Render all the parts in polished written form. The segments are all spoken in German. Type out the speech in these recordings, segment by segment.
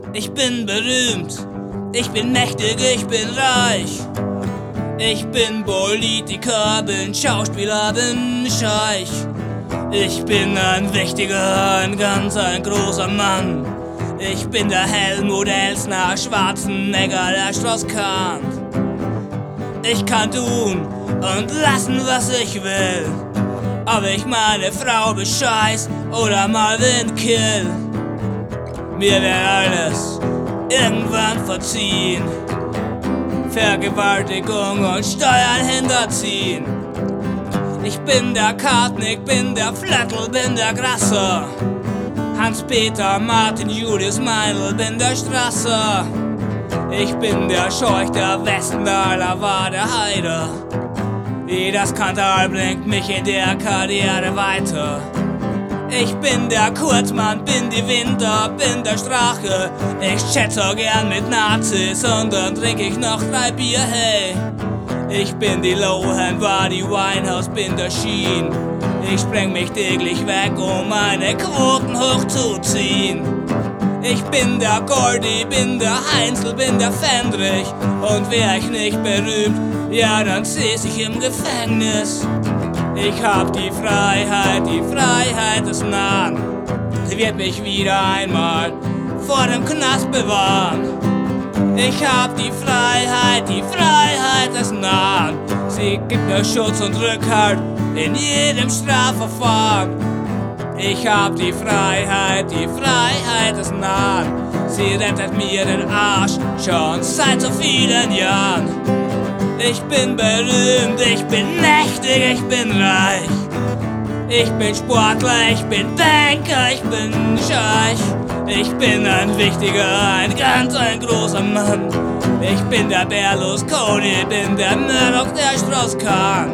Ich bin berühmt, ich bin mächtig, ich bin reich. Ich bin Politiker, bin Schauspieler, bin Scheich. Ich bin ein wichtiger, ein großer Mann. Ich bin der Helmut Elsner, Schwarzenegger, der Strauss-Kahn. Ich kann tun und lassen, was ich will. Ob ich meine Frau bescheiß oder mal Wind kill. Mir wird alles irgendwann verziehen. Vergewaltigung und Steuern hinterziehen. Ich bin der Kartnick, bin der Flöttl, bin der Grasser. Hans-Peter, Martin, Julius, Meinl, bin der Strasser. Ich bin der Scheuch, der Westendaler, war der Heider. Jeder Skandal bringt mich in der Karriere weiter. Ich bin der Kurzmann, bin die Winter, bin der Strache. Ich chat so gern mit Nazis und dann trink ich noch 3 Bier, hey. Ich bin die Lohan, war die Winehouse, bin der Sheen. Ich spreng mich täglich weg, um meine Quoten hochzuziehen. Ich bin der Gordy, bin der Heinzel, bin der Fendrich. Und wär ich nicht berühmt, ja dann säß ich im Gefängnis. Ich hab die Freiheit des Nahen. Sie wird mich wieder einmal vor dem Knast bewahren. Ich hab die Freiheit des Nahen. Sie gibt mir Schutz und Rückhalt in jedem Strafverfahren. Ich hab die Freiheit des Nahen. Sie rettet mir den Arsch schon seit so vielen Jahren. Ich bin berühmt, ich bin mächtig, ich bin reich. Ich bin Sportler, ich bin Banker, ich bin Scheich. Ich bin ein wichtiger, ein großer Mann. Ich bin der Berlusconi, bin der Murdoch, der Strauss-Kahn.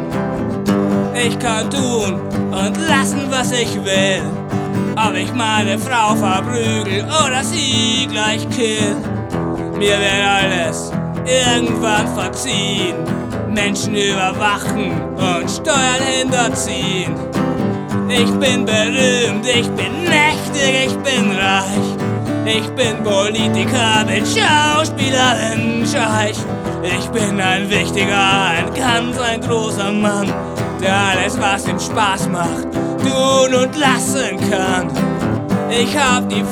Ich kann tun und lassen, was ich will. Ob ich meine Frau verprügel oder sie gleich kill. Mir wird alles irgendwann verziehen. Menschen überwachen und Steuern hinterziehen. Ich bin berühmt, ich bin mächtig, ich bin reich. Ich bin Politiker, bin Schauspieler, bin Scheich. Ich bin ein wichtiger, ein großer Mann, der alles, was ihm Spaß macht, tun und lassen kann. Ich hab die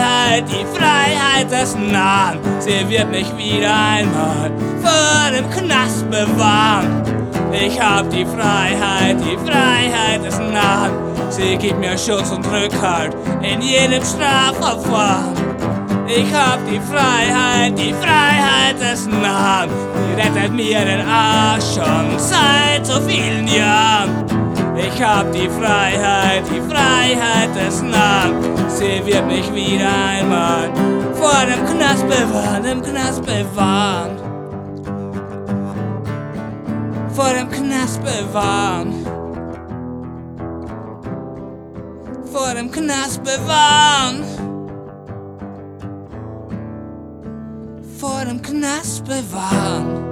Freiheit des Nahen. Sie wird mich wieder einmal vor dem Knast bewahren. Ich hab die Freiheit des Nahen. Sie gibt mir Schutz und Rückhalt in jedem Strafverfahren. Ich hab die Freiheit des Nahen. Sie rettet mir den Arsch schon seit so vielen Jahren. Ich hab die Freiheit des Nahen. Sie wird mich wieder einmal vor dem Knast bewahren, vor dem Knast bewahren, vor dem Knast bewahren, vor dem Knast bewahren.